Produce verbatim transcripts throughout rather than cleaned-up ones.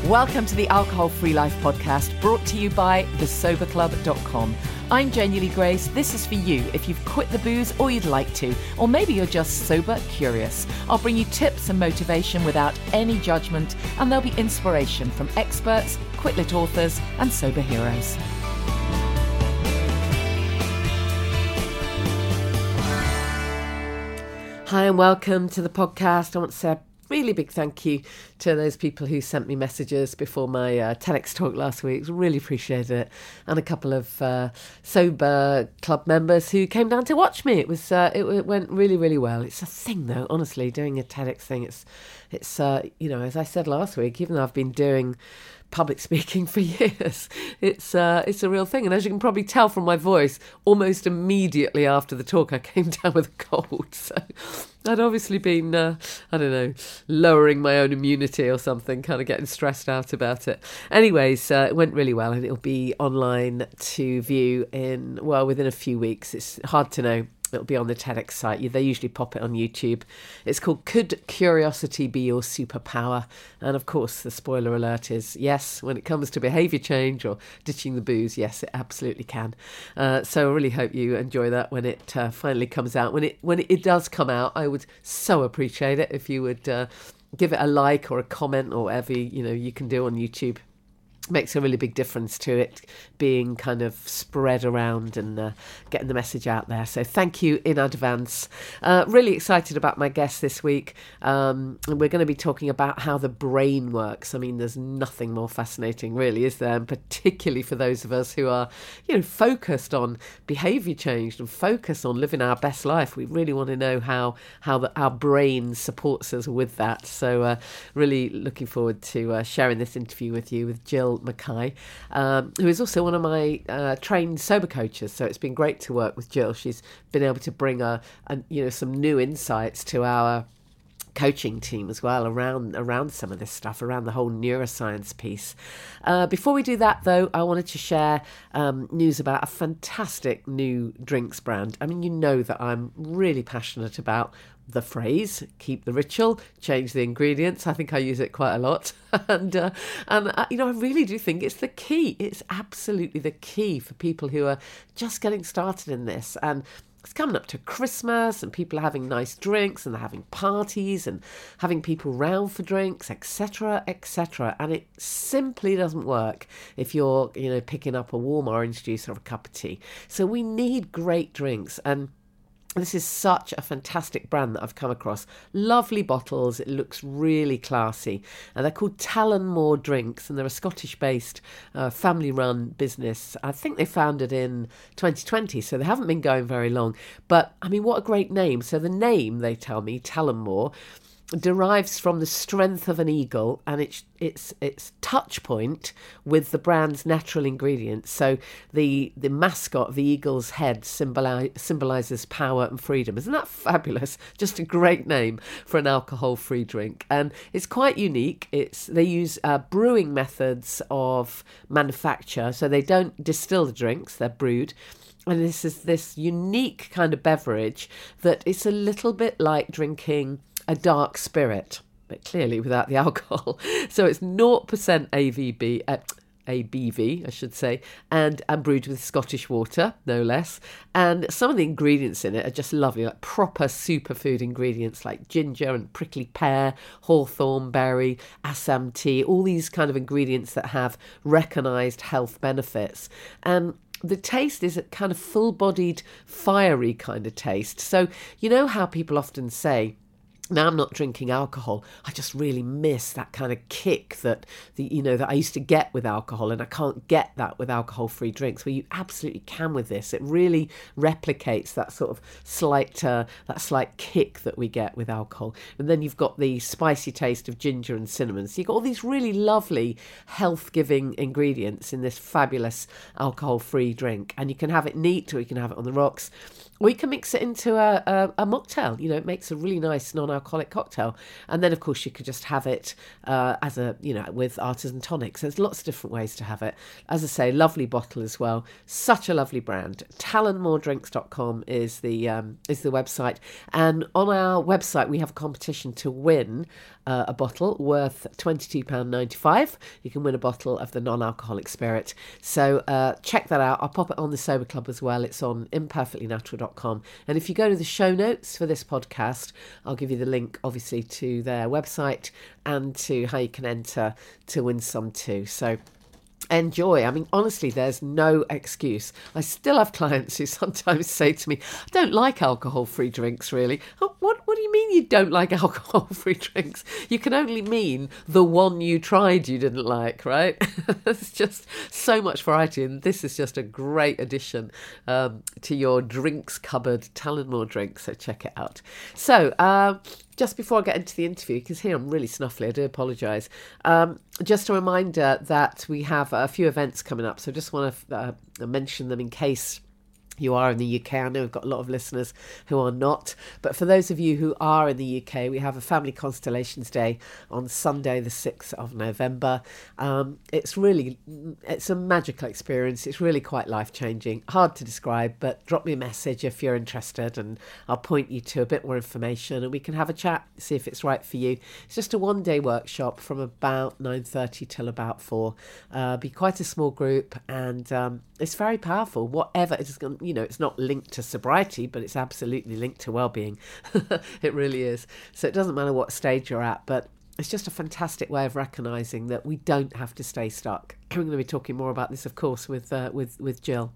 Welcome to the Alcohol Free Life podcast, brought to you by the sober club dot com. I'm Genuinely Grace. This is for you if you've quit the booze or you'd like to, or maybe you're just sober curious. I'll bring you tips and motivation without any judgment, and there'll be inspiration from experts, quit-lit authors, and sober heroes. Hi and welcome to the podcast. I want to say a really big thank you to those people who sent me messages before my uh, TEDx talk last week. Really appreciated it. And a couple of uh, sober club members who came down to watch me. It was uh, it, it went really, really well. It's a thing though, honestly, doing a TEDx thing. It's, it's uh, you know, as I said last week, even though I've been doing public speaking for years, it's uh, it's a real thing. And as you can probably tell from my voice, almost immediately after the talk, I came down with a cold. So I'd obviously been, uh, I don't know, lowering my own immunity or something, kind of getting stressed out about it. Anyways, uh, it went really well, and it'll be online to view in, well, within a few weeks. It's hard to know. It'll be on the TEDx site. They usually pop it on YouTube. It's called Could Curiosity Be Your Superpower? And of course, the spoiler alert is yes, when it comes to behaviour change or ditching the booze, yes, it absolutely can. Uh, so I really hope you enjoy that when it uh, finally comes out. When it when it does come out, I would so appreciate it if you would uh, give it a like or a comment or whatever you know you can do on YouTube. Makes a really big difference to it being kind of spread around and uh, getting the message out there. So thank you in advance. Uh, really excited about my guest this week. Um, and we're going to be talking about how the brain works. I mean, there's nothing more fascinating, really, is there? And particularly for those of us who are, you know, focused on behaviour change and focused on living our best life. We really want to know how how the, our brain supports us with that. So uh, really looking forward to uh, sharing this interview with you with Jill Mackay, um, who is also one of my uh, trained sober coaches. So it's been great to work with Jill. She's been able to bring a, a you know some new insights to our coaching team as well around around some of this stuff, around the whole neuroscience piece. Uh, before we do that, though, I wanted to share um, news about a fantastic new drinks brand. I mean, you know that I'm really passionate about the phrase, keep the ritual, change the ingredients. I think I use it quite a lot. and, uh, and uh, you know, I really do think it's the key. It's absolutely the key for people who are just getting started in this. And it's coming up to Christmas and people are having nice drinks and they're having parties and having people round for drinks, et cetera, et cetera. And it simply doesn't work if you're, you know, picking up a warm orange juice or a cup of tea. So we need great drinks. And this is such a fantastic brand that I've come across. Lovely bottles. It looks really classy. And they're called Talonmore Drinks, and they're a Scottish-based, uh, family-run business. I think they founded in twenty twenty, so they haven't been going very long. But, I mean, what a great name. So the name, they tell me, Talonmore, derives from the strength of an eagle and its its its touch point with the brand's natural ingredients. So the the mascot of the eagle's head symboli- symbolizes power and freedom. Isn't that fabulous? Just a great name for an alcohol-free drink, and it's quite unique. It's they use uh, brewing methods of manufacture, so they don't distill the drinks; they're brewed. And this is this unique kind of beverage that it's a little bit like drinking a dark spirit, but clearly without the alcohol. So it's zero percent A V B, uh, A B V, I should say, and, and brewed with Scottish water, no less. And some of the ingredients in it are just lovely, like proper superfood ingredients like ginger and prickly pear, hawthorn berry, Assam tea, all these kind of ingredients that have recognised health benefits. And the taste is a kind of full-bodied, fiery kind of taste. So you know how people often say, now I'm not drinking alcohol, I just really miss that kind of kick that the you know that I used to get with alcohol, and I can't get that with alcohol-free drinks. Well, you absolutely can with this. It really replicates that sort of slight uh, that slight kick that we get with alcohol. And then you've got the spicy taste of ginger and cinnamon. So you've got all these really lovely health-giving ingredients in this fabulous alcohol-free drink. And you can have it neat or you can have it on the rocks. or you can mix it into a, a, a mocktail. You know, it makes a really nice non-alcoholic cocktail. And then, of course, you could just have it uh, as a, you know, with artisan tonics. There's lots of different ways to have it. As I say, lovely bottle as well. Such a lovely brand. talonmore drinks dot com is the um, is the website. And on our website, we have a competition to win uh, a bottle worth twenty-two pounds ninety-five. You can win a bottle of the non-alcoholic spirit. So uh, check that out. I'll pop it on the Sober Club as well. It's on imperfectly natural dot com. And if you go to the show notes for this podcast, I'll give you the link, obviously, to their website and to how you can enter to win some too. So enjoy. I mean, honestly, there's no excuse. I still have clients who sometimes say to me, I don't like alcohol-free drinks, really. Oh, what, what do you mean you don't like alcohol-free drinks? You can only mean the one you tried you didn't like, right? There's just so much variety, and this is just a great addition um, to your drinks cupboard, Talonmore Drinks, so check it out. So, um, just before I get into the interview, because here I'm really snuffly, I do apologise. Um, just a reminder that we have a few events coming up, so I just want to uh, mention them in case you are in the U K. I know we've got a lot of listeners who are not, but for those of you who are in the U K, we have a Family Constellations Day on Sunday the sixth of November. Um, it's really, it's a magical experience. It's really quite life-changing. Hard to describe, but drop me a message if you're interested and I'll point you to a bit more information and we can have a chat, see if it's right for you. It's just a one-day workshop from about nine thirty till about four. Uh, be quite a small group, and um, it's very powerful. Whatever it is going, you know, it's not linked to sobriety, but it's absolutely linked to well-being. It really is. So it doesn't matter what stage you're at, but it's just a fantastic way of recognising that we don't have to stay stuck. We're going to be talking more about this, of course, with uh, with with Jill.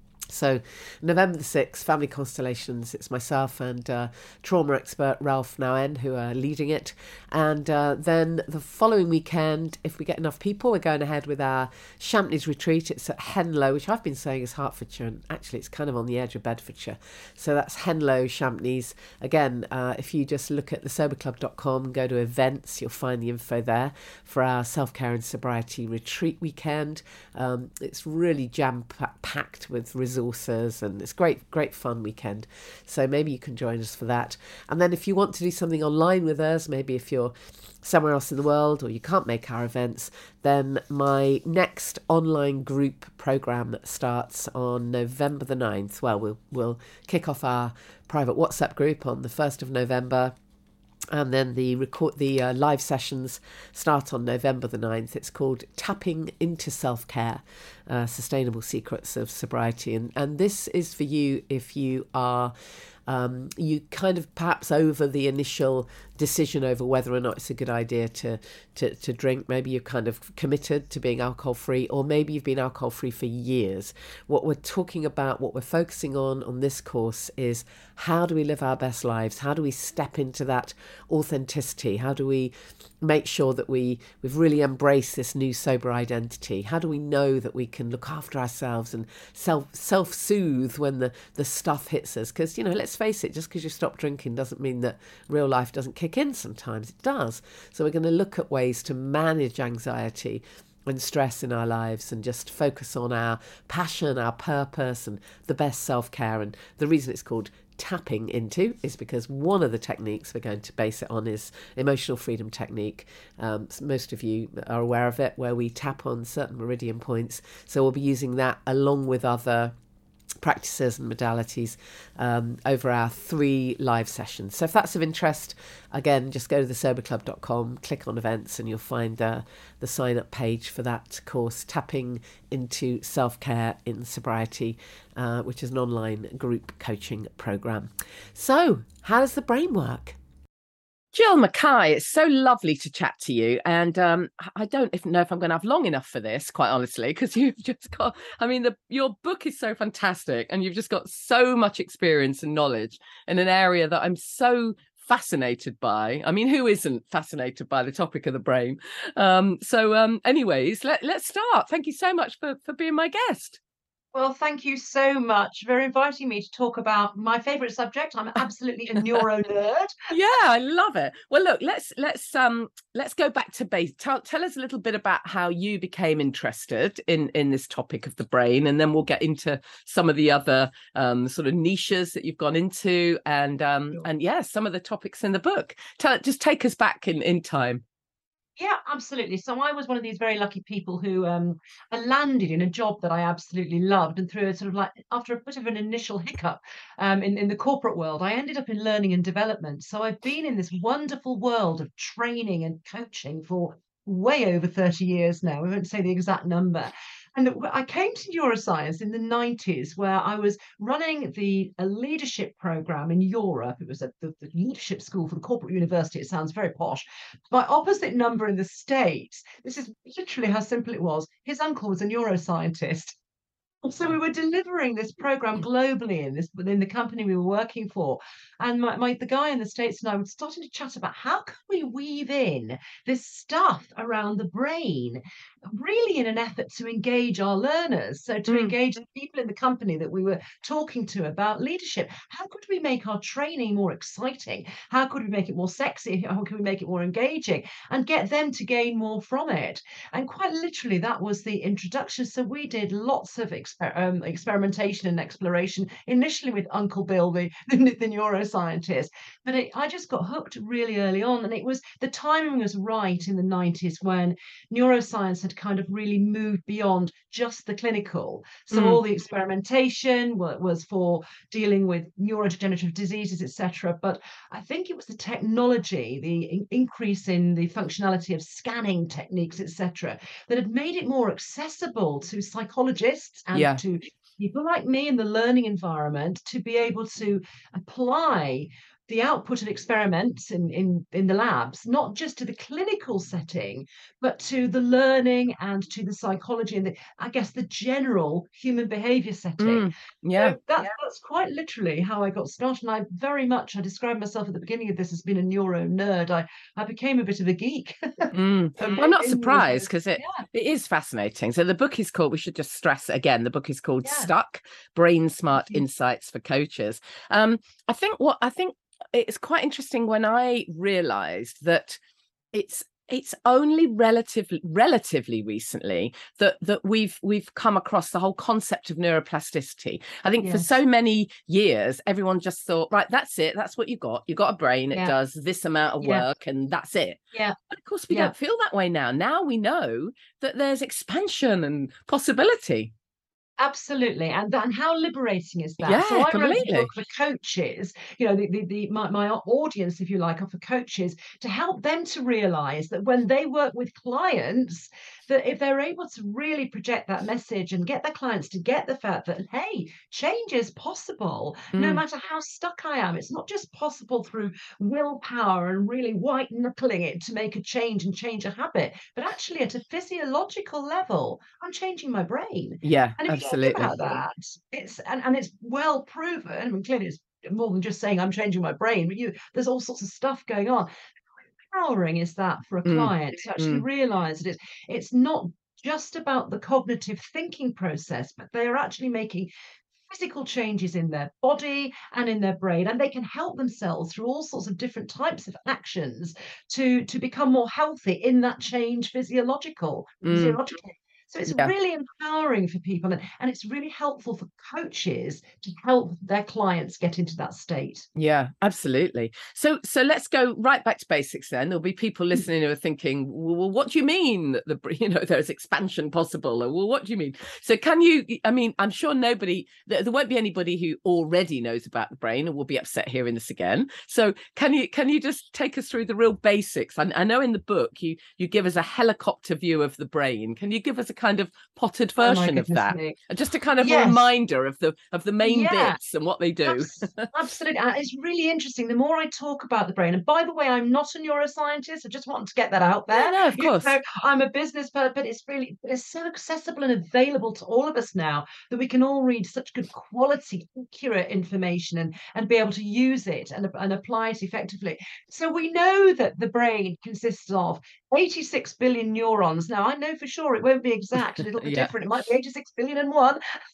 So November the sixth, Family Constellations, it's myself and uh, trauma expert Ralph Nowen who are leading it. And uh, then the following weekend, if we get enough people, we're going ahead with our Champneys retreat. It's at Henlow, which I've been saying is Hertfordshire, and actually it's kind of on the edge of Bedfordshire. So that's Henlow, Champneys. Again, uh, if you just look at the sober club dot com, go to events, you'll find the info there for our self-care and sobriety retreat weekend. Um, it's really jam-packed with resources resources, and it's great great fun weekend, so maybe you can join us for that. And then if you want to do something online with us, maybe if you're somewhere else in the world or you can't make our events, then my next online group program starts on November the ninth. Well, we'll, we'll kick off our private WhatsApp group on the first of November. And then the record, the uh, live sessions start on November the ninth. It's called Tapping into Self-Care, uh, Sustainable Secrets of Sobriety. And, and this is for you if you are, um, you kind of perhaps over the initial decision over whether or not it's a good idea to, to, to drink. Maybe you're kind of committed to being alcohol-free, or maybe you've been alcohol-free for years. What we're talking about, what we're focusing on on this course is how do we live our best lives? How do we step into that authenticity? How do we make sure that we, we've really embraced this new sober identity? How do we know that we can look after ourselves and self, self-soothe when the, the stuff hits us? Because, you know, let's face it, just because you stop drinking doesn't mean that real life doesn't kick in. Sometimes it does. So we're going to look at ways to manage anxiety and stress in our lives and just focus on our passion, our purpose, and the best self-care. And the reason it's called Tapping Into is because one of the techniques we're going to base it on is emotional freedom technique. Um, so most of you are aware of it, where we tap on certain meridian points. So we'll be using that along with other practices and modalities um, over our three live sessions. So if that's of interest, again, just go to the sober club dot com, click on events, and you'll find uh, the sign up page for that course, Tapping into Self-Care in Sobriety, uh, which is an online group coaching program. So how does the brain work? Jill Mackay, it's so lovely to chat to you. And um, I don't even know if I'm going to have long enough for this, quite honestly, because you've just got, I mean, the, your book is so fantastic and you've just got so much experience and knowledge in an area that I'm so fascinated by. I mean, who isn't fascinated by the topic of the brain? Um, so um, anyways, let, let's start. Thank you so much for, for being my guest. Well, thank you so much for inviting me to talk about my favorite subject. I'm absolutely a neuro nerd. Yeah, I love it. Well, look, let's let's um let's go back to base. Tell, tell us a little bit about how you became interested in in this topic of the brain, and then we'll get into some of the other um sort of niches that you've gone into, and um Sure. and yeah, some of the topics in the book. Tell just take us back in in time. Yeah, absolutely. So I was one of these very lucky people who um I landed in a job that I absolutely loved, and through a sort of like after a bit of an initial hiccup um in, in the corporate world, I ended up in learning and development. So I've been in this wonderful world of training and coaching for way over thirty years now. We won't say the exact number. And I came to neuroscience in the nineties, where I was running the a leadership program in Europe. It was at the, the leadership school for the corporate university. It sounds very posh. My opposite number in the States, this is literally how simple it was. His uncle was a neuroscientist. So we Wow. were delivering this program globally in this within the company we were working for. And my, my the guy in the States and I were starting to chat about how can we weave in this stuff around the brain, really in an effort to engage our learners. So to Mm, engage the people in the company that we were talking to about leadership. How could we make our training more exciting? How could we make it more sexy? How can we make it more engaging and get them to gain more from it? And quite literally, that was the introduction. So we did lots of exper- um, experimentation and exploration, initially with Uncle Bill, the, the, the neuroscientist. But it, I just got hooked really early on. And it was the timing was right in the nineties when neuroscience had kind of really moved beyond just the clinical. So mm, all the experimentation wa- was for dealing with neurodegenerative diseases, et cetera. But I think it was the technology, the in- increase in the functionality of scanning techniques, et cetera, that had made it more accessible to psychologists and yeah. to people like me in the learning environment to be able to apply the output of experiments in, in, in the labs, not just to the clinical setting, but to the learning and to the psychology and the, I guess, the general human behavior setting. Mm, yeah. So that's, yeah, that's quite literally how I got started. And I very much, I described myself at the beginning of this as being a neuro nerd. I, I became a bit of a geek. Mm. um, Well, I'm not in surprised neuroscience. because it Yeah, it is fascinating. So the book is called, we should just stress again, the book is called yeah. Stuck: Brain Thank Smart you. Insights for Coaches. Um, I think what I think it's quite interesting when I realized that it's it's only relatively relatively recently that that we've we've come across the whole concept of neuroplasticity. I think for so Yes. many years everyone just thought, right, that's it, that's what you got, you got a brain, it Yeah, does this amount of yeah, work and that's it. yeah, But of course we yeah. don't feel that way now. Now we know that there's expansion and possibility. Absolutely. And that, and how liberating is that? So Yeah, I wrote the book completely. for coaches, you know, the, the, the my, my audience, if you like, are for coaches to help them to realize that when they work with clients, that if they're able to really project that message and get their clients to get the fact that, hey, change is possible, no Mm, matter how stuck I am. It's not just possible through willpower and really white knuckling it to make a change and change a habit, but actually at a physiological level, I'm changing my brain. yeah, And if you think absolutely. about that, it's and, and it's well proven. I mean, clearly it's more than just saying I'm changing my brain, but you there's all sorts of stuff going on. How empowering is that for a Mm, client to actually mm, realize that it's it's not just about the cognitive thinking process, but they are actually making physical changes in their body and in their brain, and they can help themselves through all sorts of different types of actions to to become more healthy in that change physiological mm, physiologically. So it's yeah. really empowering for people, and, and it's really helpful for coaches to help their clients get into that state. Yeah, absolutely. So so let's go right back to basics then. There'll be people listening who are thinking, well, well, what do you mean that the you know there's expansion possible? Or well, what do you mean? So can you I mean, I'm sure nobody there, there won't be anybody who already knows about the brain and will be upset hearing this again. So can you can you just take us through the real basics? I, I know in the book you you give us a helicopter view of the brain. Can you give us a kind of potted Oh my version of goodness that? me. Just a kind of a Yes. reminder of the of the main Yeah. bits and what they do. Abs- Absolutely. And it's really interesting. The more I talk about the brain, and by the way, I'm not a neuroscientist. I just want to get that out No, there. no, of You course. know, I'm a business person, but it's really it's so accessible and available to all of us now that we can all read such good quality, accurate information and, and be able to use it and, and apply it effectively. So we know that the brain consists of eighty-six billion neurons. Now, I know for sure it won't be exact, a little bit Yeah. different. It might be eighty-six billion and one.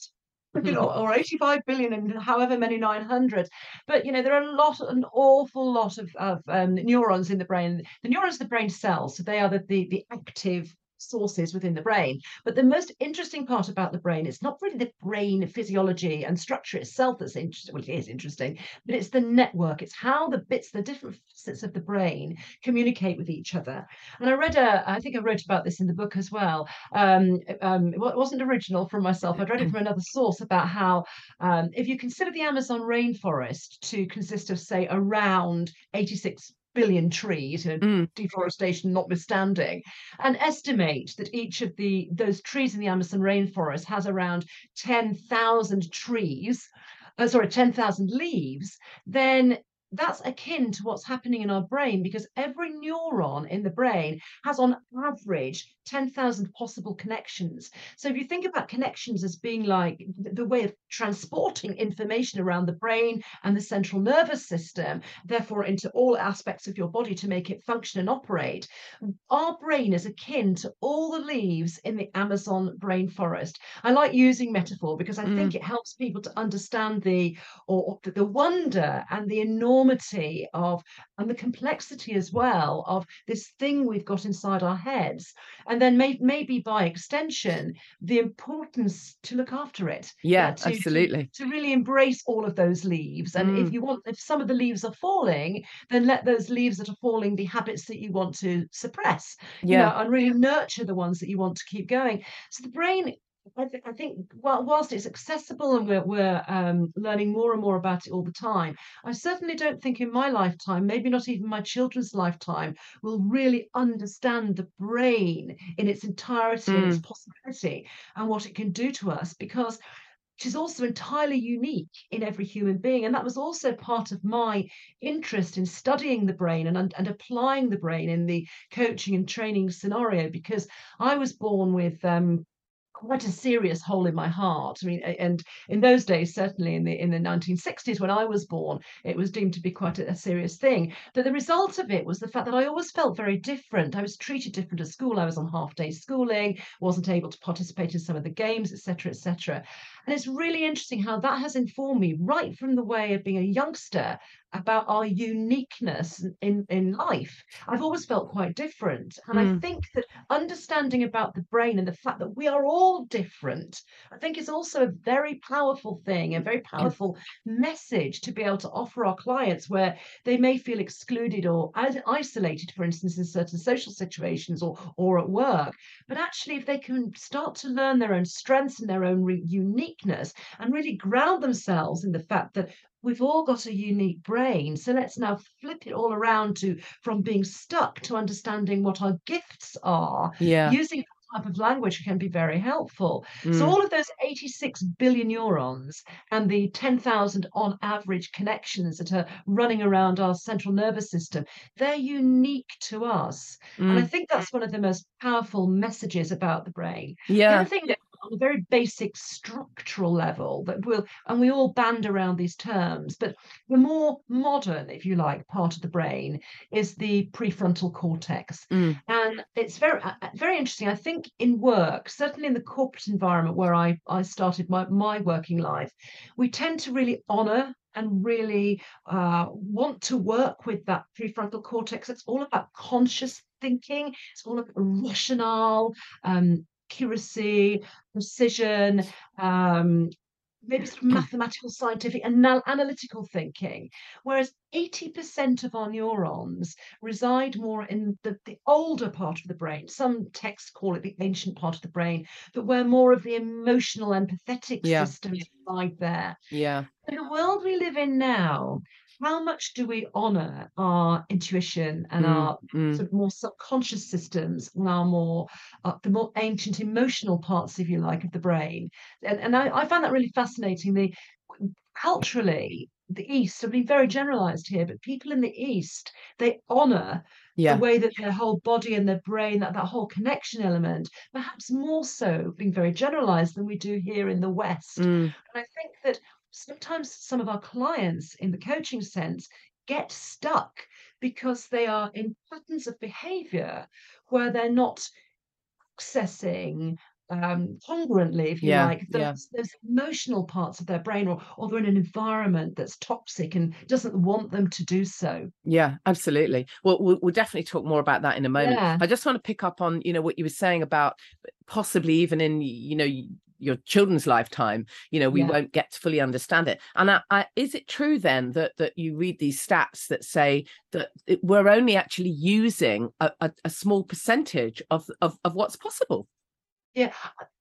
you know, or eighty-five billion and however many nine hundred. But, you know, there are a lot, an awful lot of, of um, neurons in the brain. The neurons are the brain cells, so they are the, the, the active sources within the brain. But the most interesting part about the brain is not really the brain physiology and structure itself that's interesting. Well, it is interesting, but it's the network. It's how the bits, the different facets of the brain communicate with each other. And I read a, I think I wrote about this in the book as well. Um, um, it wasn't original from myself. I'd read it from another source about how um, if you consider the Amazon rainforest to consist of, say, around eighty-six billion trees, you know, Mm. deforestation notwithstanding, and estimate that each of the those trees in the Amazon rainforest has around ten thousand trees, uh, sorry, ten thousand leaves, then that's akin to what's happening in our brain, because every neuron in the brain has on average ten thousand possible connections. So if you think about connections as being like the way of transporting information around the brain and the central nervous system, therefore into all aspects of your body to make it function and operate, our brain is akin to all the leaves in the Amazon rainforest. I like using metaphor because I think Mm. it helps people to understand the or the, the wonder and the enormity of, and the complexity as well, of this thing we've got inside our heads. And then may, maybe by extension, the importance to look after it. Yeah, Yeah, to, to absolutely. to really embrace all of those leaves. And if Mm. you want, if some of the leaves are falling, then let those leaves that are falling be habits that you want to suppress, you know, Yeah. and really nurture the ones that you want to keep going. So the brain, I, th- I think, well, whilst it's accessible and we're, we're um, learning more and more about it all the time, I certainly don't think in my lifetime, maybe not even my children's lifetime, will really understand the brain in its entirety and its Mm. possibility and what it can do to us, because which is also entirely unique in every human being. And that was also part of my interest in studying the brain and, and, and applying the brain in the coaching and training scenario, because I was born with um, quite a serious hole in my heart. I mean, and in those days, certainly in the in the nineteen sixties when I was born, it was deemed to be quite a, a serious thing. But the result of it was the fact that I always felt very different. I was treated different at school. I was on half day schooling, wasn't able to participate in some of the games, et cetera, et cetera. And it's really interesting how that has informed me right from the way of being a youngster about our uniqueness in, in life. I've always felt quite different. And I Mm. think that understanding about the brain and the fact that we are all different, I think is also a very powerful thing, a very powerful message to be able to offer our clients, where they may feel excluded or isolated, for instance, in certain social situations or, or at work. But actually, if they can start to learn their own strengths and their own re- uniqueness and really ground themselves in the fact that we've all got a unique brain. So let's now flip it all around to from being stuck to understanding what our gifts are. Yeah. Using that type of language can be very helpful. So Mm. all of those eighty-six billion neurons and the ten thousand on average connections that are running around our central nervous system, they're unique to us. And I Mm. think that's one of the most powerful messages about the brain. The other Yeah. thing that on a very basic structural level that will, and we all band around these terms, but the more modern, if you like, part of the brain is the prefrontal cortex. Mm. And it's very, uh, uh, very interesting. I think in work, certainly in the corporate environment where I, I started my, my working life, we tend to really honor and really uh, want to work with that prefrontal cortex. It's all about conscious thinking. It's all about rationale, um, accuracy, precision, um, maybe sort of mathematical, scientific, anal- analytical thinking. Whereas eighty percent of our neurons reside more in the, the older part of the brain. Some texts call it the ancient part of the brain, but where more of the emotional, empathetic Yeah. systems reside there. Yeah. In the world we live in now, how much do we honor our intuition and Mm. our Mm. sort of more subconscious systems and our more uh, the more ancient emotional parts, if you like, of the brain? And, and I, I find that really fascinating. The culturally, the East, I've been very generalized here, but people in the East, they honor the Yeah. way that their whole body and their brain, that, that whole connection element, perhaps more so being very generalized than we do here in the West. Mm. And I think that sometimes some of our clients in the coaching sense get stuck because they are in patterns of behavior where they're not accessing um, congruently, if you Yeah, like, yeah. those, those emotional parts of their brain, or, or they're in an environment that's toxic and doesn't want them to do so. Yeah, absolutely. Well, we'll, we'll definitely talk more about that in a moment. Yeah, I just want to pick up on, you know, what you were saying about possibly even in, you know, your children's lifetime, you know, we yeah. won't get to fully understand it. And I, I, is it true then that that you read these stats that say that it, we're only actually using a, a, a small percentage of, of of what's possible? Yeah.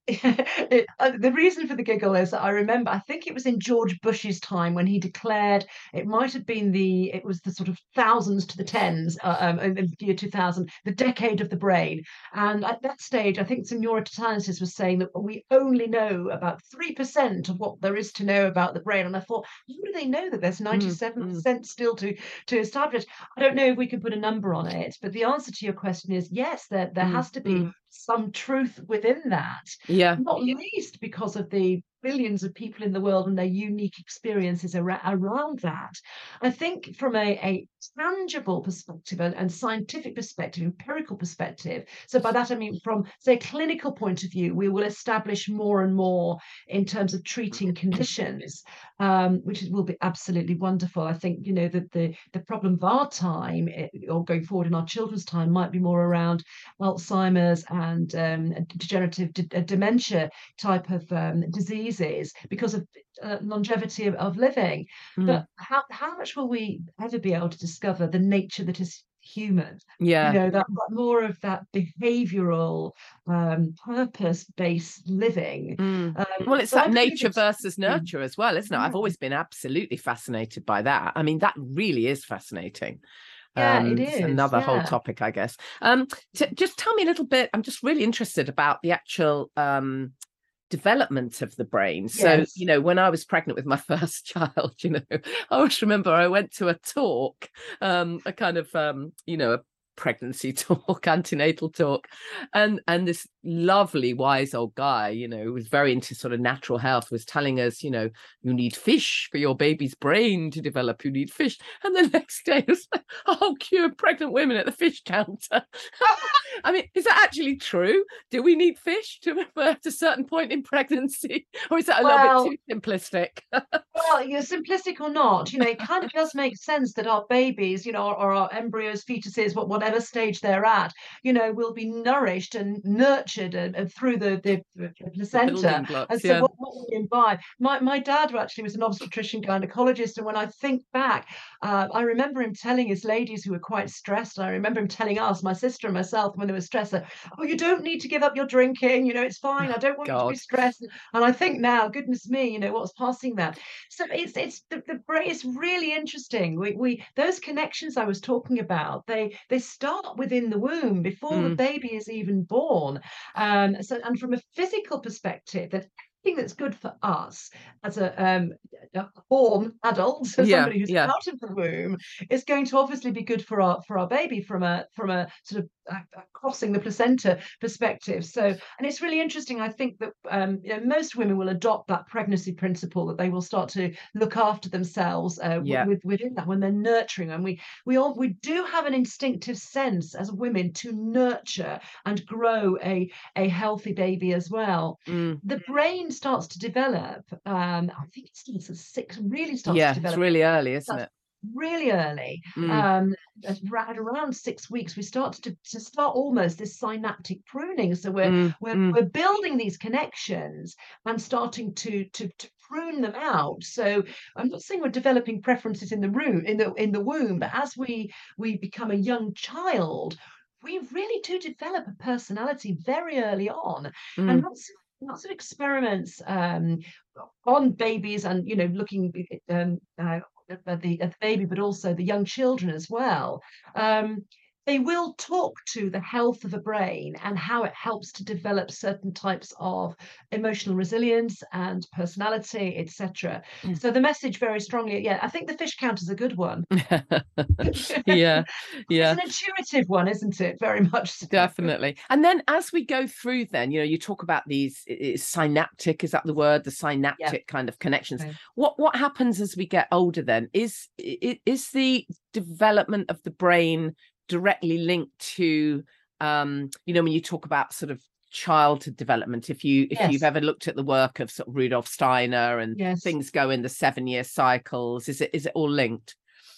It, uh, the reason for the giggle is that I remember, I think it was in George Bush's time when he declared, it might have been the, it was the sort of thousands to the tens, uh, um, in, in the year two thousand, the decade of the brain. And at that stage, I think some neuroscientists was saying that we only know about three percent of what there is to know about the brain. And I thought, how do they know that there's Mm, mm, ninety-seven percent still to, to establish? I don't know if we can put a number on it, but the answer to your question is yes, there, there mm, has to be mm. some truth within that, Yeah, not least because of the billions of people in the world and their unique experiences ar- around that. I think from a, a tangible perspective and, and scientific perspective, empirical perspective, so by that I mean from, say, a clinical point of view, we will establish more and more in terms of treating conditions, um, which will be absolutely wonderful. I think, you know, that the, the problem of our time, it, or going forward in our children's time, might be more around Alzheimer's and um, degenerative d- dementia type of um, diseases because of uh, longevity of, of living. mm, But how, how much will we ever be able to discover the nature that is human? You yeah. know, that, that more of that behavioral, um, purpose-based living. Mm. Um, Well, it's so I that believe nature it's, versus mm, nurture as well, isn't it? yeah, I've always been absolutely fascinated by that. I mean, that really is fascinating. yeah, it Um, it's is. another whole Yeah. topic, I guess. Um, t- just tell me a little bit. I'm just really interested about the actual um, development of the brain. So, Yes. you know, when I was pregnant with my first child, you know, I always remember I went to a talk, um, a kind of, um, you know, a pregnancy talk, antenatal talk, and and this lovely wise old guy, you know, who was very into sort of natural health, was telling us, you know, you need fish for your baby's brain to develop, you need fish. And the next day it was like, oh, cure pregnant women at the fish counter. I mean, is that actually true? Do we need fish to refer to a certain point in pregnancy? Or is that a little bit Well, too simplistic? well, you know, simplistic or not, you know, it kind of does make sense that our babies, you know, or, or our embryos, fetuses, what whatever stage they're at, you know, will be nourished and nurtured and, and through the, the, the The placenta. building And blocks, so, yeah. what, what we imbibe. My my dad actually was an obstetrician gynecologist, and when I think back, uh, I remember him telling his ladies who were quite stressed. I remember him telling us, my sister and myself, when they were stressed, that, oh, you don't need to give up your drinking. You know, it's fine. I Oh, don't want you to be God. stressed. And I think now, goodness me, you know, what's passing that. So it's it's the, the brain is really interesting. We we those connections I was talking about, they they start within the womb before the Mm, baby is even born. Um, so and from a physical perspective, that thing that's good for us as a, um, a born adult, so yeah, somebody who's yeah. out of the womb, is going to obviously be good for our for our baby from a from a sort of uh, uh, crossing the placenta perspective. So, and it's really interesting. I think that um, you know, most women will adopt that pregnancy principle that they will start to look after themselves uh, Yeah. with within that when they're nurturing. And we we all we do have an instinctive sense as women to nurture and grow a a healthy baby as well. Mm, The brain starts to develop. Um, I think it starts at six. Really starts to yeah, it's develop really early, isn't it? really early. Mm, Um, at ra- at around six weeks, we start to, to start almost this synaptic pruning. So we're mm, we're mm. we're building these connections and starting to to to prune them out. So I'm not saying we're developing preferences in the room in the in the womb, but as we we become a young child, we really do develop a personality very early on, and Mm. lots of lots of experiments um, on babies and you know looking um, uh, at the, at the baby, but also the young children as well. Um, they will talk to the health of a brain and how it helps to develop certain types of emotional resilience and personality, et cetera. So the message very strongly, yeah, I think the fish count is a good one. Yeah, It's yeah. an intuitive one, isn't it? Very much so. Definitely. And then as we go through, then, you know, you talk about these synaptic, is that the word? The Yeah. synaptic kind of connections. Okay. What what happens as we get older then? Is is the development of the brain directly linked to um, you know, when you talk about sort of childhood development. If you if you've Yes. ever looked at the work of sort of Rudolf Steiner, and Yes. things go in the seven year cycles, is it is it all linked?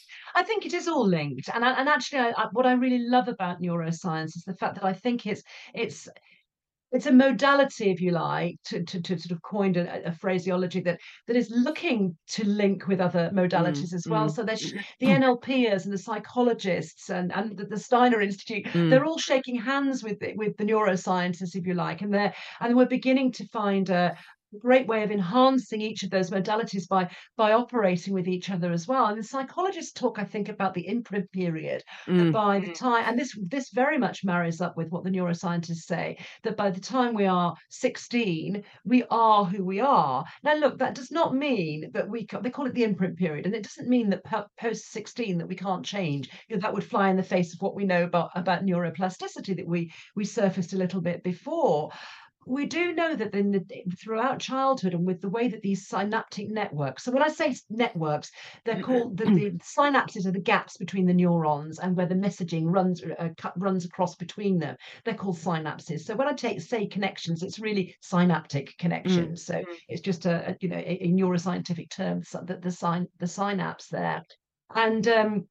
I think it is all linked, and I, and actually, I, I, what I really love about neuroscience is the fact that I think it's it's it's a modality, if you like, to to, to sort of coined a, a phraseology that that is looking to link with other Mm, modalities as well. mm, So there's the N L Pers and the psychologists and and the, the Steiner Institute. mm, They're all shaking hands with the, with the neuroscientists, if you like, and they're and we're beginning to find a great way of enhancing each of those modalities by by operating with each other as well. And the psychologists talk, I think, about the imprint period, that mm, by the time, and this this very much marries up with what the neuroscientists say, that by the time we are sixteen, we are who we are. Now, look, that does not mean that we, they call it the imprint period, and it doesn't mean that post sixteen that we can't change. You know, that would fly in the face of what we know about, about neuroplasticity that we, we surfaced a little bit before. We do know that in the, throughout childhood, and with the way that these synaptic networks, so when I say networks, they're called the, the synapses are the gaps between the neurons and where the messaging runs uh, cut, runs across between them. They're called synapses. So when I take say connections, it's really synaptic mm, connections. So it's just a, a you know a, a neuroscientific term, that the sign the synapse there, and um,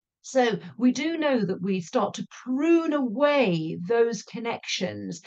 so we do know that we start to prune away those connections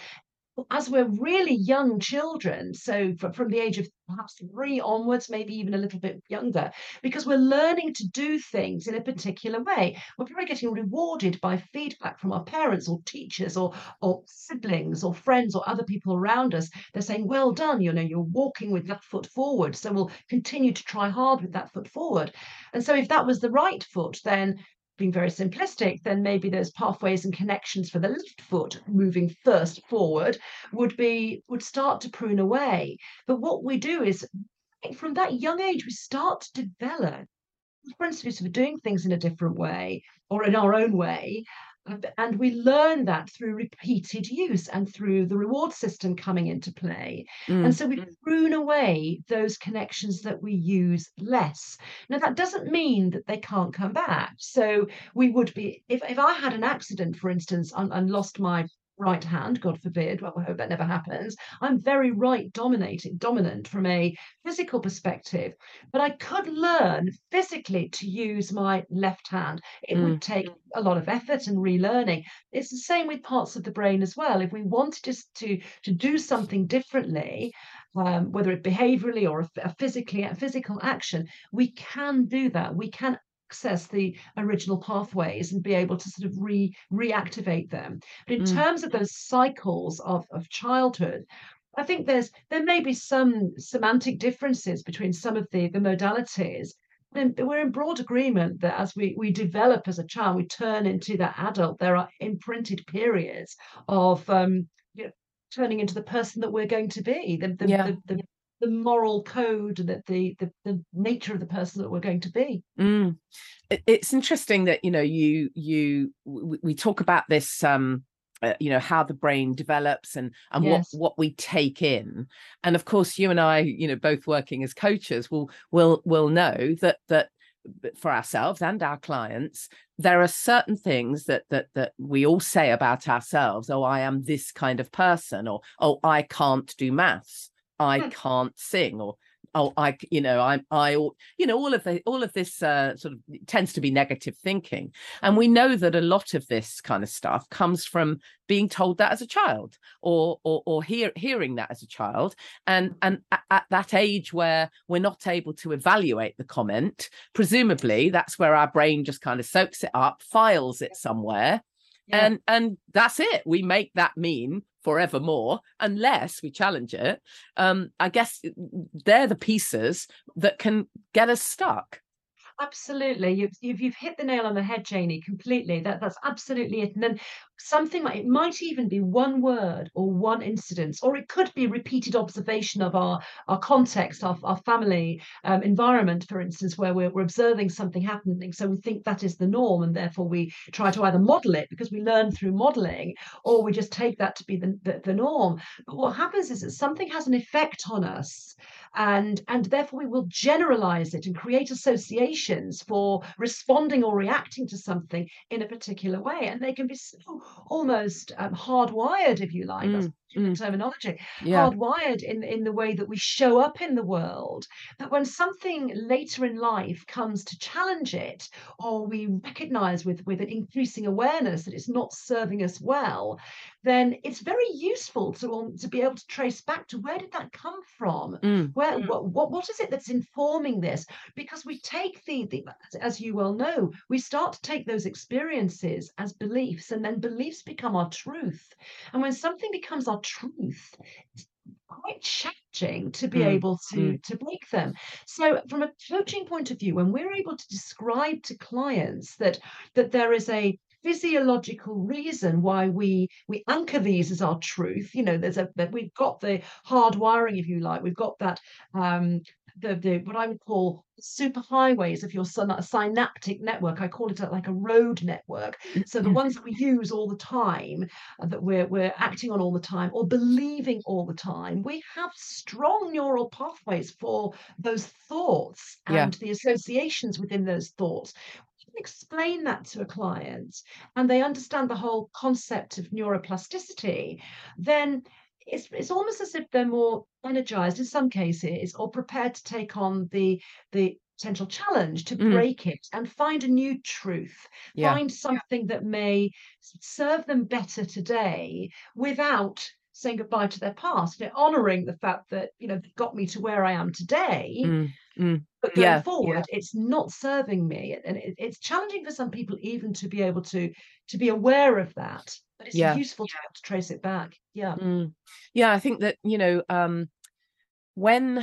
as we're really young children, so fr- from the age of perhaps three onwards, maybe even a little bit younger, because we're learning to do things in a particular way. We're probably getting rewarded by feedback from our parents or teachers or or siblings or friends or other people around us. They're saying, "Well done, you know, you're walking with that foot forward, so we'll continue to try hard with that foot forward." And so if that was the right foot, then being very simplistic, then maybe those pathways and connections for the left foot moving first forward would be would start to prune away. But what we do is from that young age, we start to develop principles of doing things in a different way or in our own way. And and we learn that through repeated use and through the reward system coming into play. And mm, so we Mm. prune away those connections that we use less. Now, that doesn't mean that they can't come back. So we would be, if, if I had an accident, for instance, and, and lost my right hand, God forbid, well, I hope that never happens. I'm very right dominating, dominant from a physical perspective, but I could learn physically to use my left hand. It would mm, take a lot of effort and relearning. It's the same with parts of the brain as well. If we wanted just to to do something differently, um, whether it behaviorally or a, a physically a physical action, we can do that. We can access the original pathways and be able to sort of re reactivate them. But in mm, terms of those cycles of, of childhood, I think there's there may be some semantic differences between some of the the modalities. And we're in broad agreement that as we we develop as a child, we turn into that adult. There are imprinted periods of um, you know, turning into the person that we're going to be, the the yeah. the, the, the moral code, that the, the the nature of the person that we're going to be. Mm. It, it's interesting that, you know, you you we, we talk about this, um uh, you know, how the brain develops, and and what Yes. what we take in. And of course, you and I, you know, both working as coaches, will will will know that that for ourselves and our clients, there are certain things that that that we all say about ourselves. Oh, I am this kind of person, or oh, I can't do maths, I Hmm. can't sing, or oh, I, you know, I, I, you know, all of the, all of this uh, sort of tends to be negative thinking. And we know that a lot of this kind of stuff comes from being told that as a child, or, or, or hear, hearing that as a child. And, and at, at that age where we're not able to evaluate the comment, presumably that's where our brain just kind of soaks it up, files it somewhere. Yeah. And, and that's it. We make that mean forevermore unless we challenge it. um I guess they're the pieces that can get us stuck. Absolutely. You've, you've you've hit the nail on the head, Janie, completely. That that's absolutely it. And then something like, it might even be one word or one incident, or it could be repeated observation of our our context, our, our family um, environment, for instance, where we're, we're observing something happening. So we think that is the norm, and therefore we try to either model it because we learn through modeling, or we just take that to be the, the, the norm. But what happens is that something has an effect on us, and and therefore we will generalize it and create associations for responding or reacting to something in a particular way, and they can be so almost um, hardwired, if you like. That's Mm, mm, terminology, yeah, hardwired in, in the way that we show up in the world, that when something later in life comes to challenge it, or we recognize with, with an increasing awareness that it's not serving us well, then it's very useful to, um, to be able to trace back to where did that come from? mm, Where, what, what, what is it that's informing this? Because we take the, the, as you well know, we start to take those experiences as beliefs, and then beliefs become our truth. And when something becomes our truth, it's quite challenging to be mm, able to, mm, to break them. So from a coaching point of view, when we're able to describe to clients that, that there is a physiological reason why we we anchor these as our truth, you know, there's a that we've got the hard wiring, if you like, we've got that um the, the what I would call super highways of your syn- synaptic network. I call it a, like a road network. So the mm, ones that we use all the time, uh, that we're we're acting on all the time, or believing all the time, we have strong neural pathways for those thoughts yeah, and the associations within those thoughts. Explain that to a client and they understand the whole concept of neuroplasticity, then it's, it's almost as if they're more energized in some cases, or prepared to take on the the potential challenge to mm, break it and find a new truth, yeah, find something that may serve them better today without saying goodbye to their past, you know, honoring the fact that, you know, they got me to where I am today, mm, mm, but going yeah, forward, it's not serving me, and it, it's challenging for some people even to be able to to be aware of that. But it's yeah, useful to be able to trace it back. Yeah, mm. Yeah. I think that, you know, um, when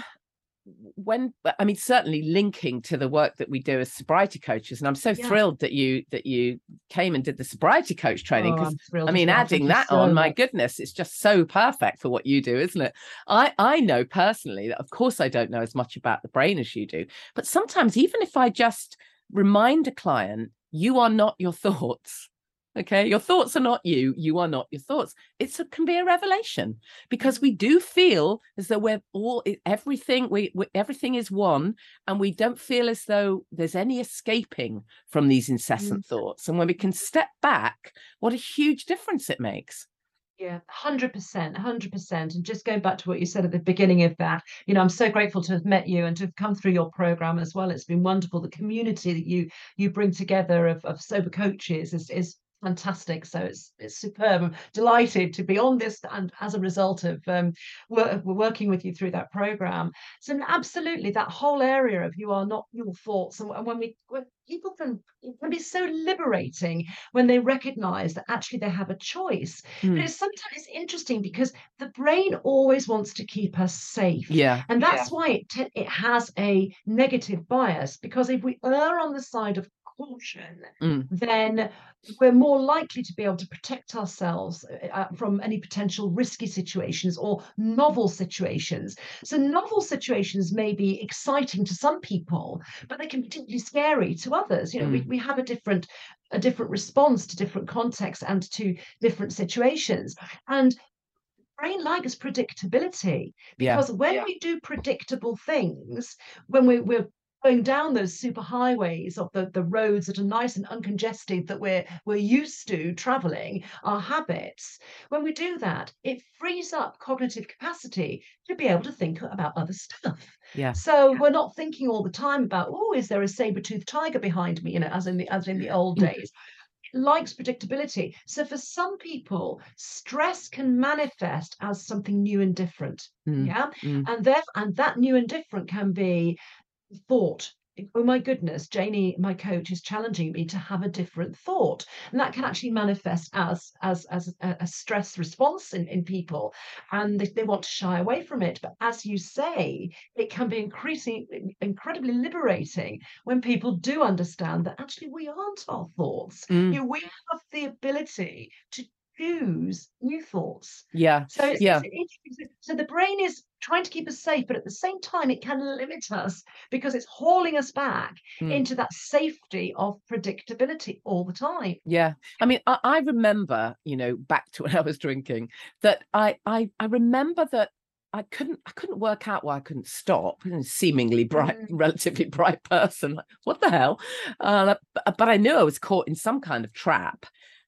when I mean, certainly linking to the work that we do as sobriety coaches, and I'm so yeah. thrilled that you that you came and did the sobriety coach training, Oh, because I'm I thrilled as mean, well. Thank adding you that on, so my much. goodness, it's just so perfect for what you do, isn't it? I I know personally that, of course, I don't know as much about the brain as you do, but sometimes even if I just remind a client, you are not your thoughts. Okay, your thoughts are not you. You are not your thoughts. It's, it can be a revelation, because we do feel as though we're all everything. We, we everything is one, and we don't feel as though there's any escaping from these Mm. incessant thoughts. And when we can step back, what a huge difference it makes. Yeah, one hundred percent, one hundred percent. And just going back to what you said at the beginning of that, you know, I'm so grateful to have met you and to have come through your program as well. It's been wonderful. The community that you you bring together of, of sober coaches is is fantastic. So it's it's superb. I'm delighted to be on this, and as a result of um work, we're working with you through that program. So absolutely, that whole area of you are not your thoughts, and, and when we when people can, it can be so liberating when they recognize that actually they have a choice. But Mm, it's sometimes it's interesting because the brain always wants to keep us safe. yeah. And that's why it, te- it has a negative bias, because if we err on the side of caution, Mm, then we're more likely to be able to protect ourselves uh, from any potential risky situations or novel situations. So novel situations may be exciting to some people, but they can be particularly scary to others. You know, we, mm, we have a different a different response to different contexts and to different situations. And brain likes predictability, yeah. because when yeah. we do predictable things, when we, we're going down those super highways of the, the roads that are nice and uncongested that we're we're used to traveling, our habits, when we do that, it frees up cognitive capacity to be able to think about other stuff. Yeah. So we're not thinking all the time about, oh, is there a saber-toothed tiger behind me, you know, as in the as in the old Mm, days. Likes predictability. So for some people, stress can manifest as something new and different. mm, Yeah. mm, And there and that new and different can be thought. Oh my goodness, Janie, my coach, is challenging me to have a different thought. And that can actually manifest as as as a, a stress response in, in people. And they, they want to shy away from it. But as you say, it can be increasing incredibly liberating when people do understand that actually we aren't our thoughts. mm, You know, we have the ability to choose new thoughts. yeah. So it's, Yeah. it's interesting. So the brain is trying to keep us safe, but at the same time, it can limit us because it's hauling us back Mm. into that safety of predictability all the time. Yeah. I mean, I, I remember, you know, back to when I was drinking, that I, I, I remember that I couldn't, I couldn't work out why I couldn't stop. A seemingly bright, Mm. relatively bright person. Like, what the hell? Uh, but, but I knew I was caught in some kind of trap.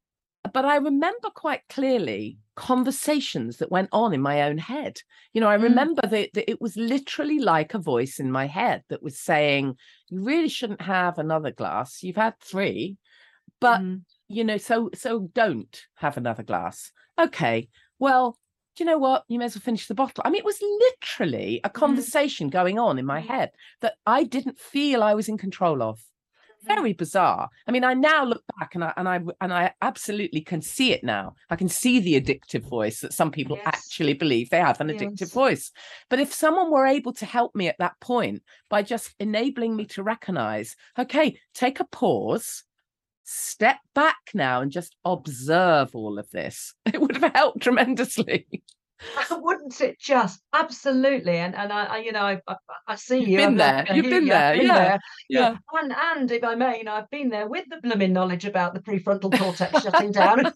but I remember quite clearly conversations that went on in my own head. You know, I Mm. remember that, that it was literally like a voice in my head that was saying, you really shouldn't have another glass. You've had three, but Mm. you know, so so don't have another glass. Okay, well, do you know what? You may as well finish the bottle. I mean, it was literally a conversation going on in my head that I didn't feel I was in control of. Very bizarre. I mean, I now look back and I and I and I absolutely can see it now. I can see the addictive voice that some people Yes. actually believe they have an Yes. addictive voice. But if someone were able to help me at that point by just enabling me to recognize, okay, take a pause, step back now and just observe all of this, it would have helped tremendously. Wouldn't it just? Absolutely. And and I, I you know, I, I, I see You've you. been I've, there. I You've hear been you, I've there. been Yeah. there. Yeah. And and if I may, you know, I've been there with the blooming knowledge about the prefrontal cortex shutting down.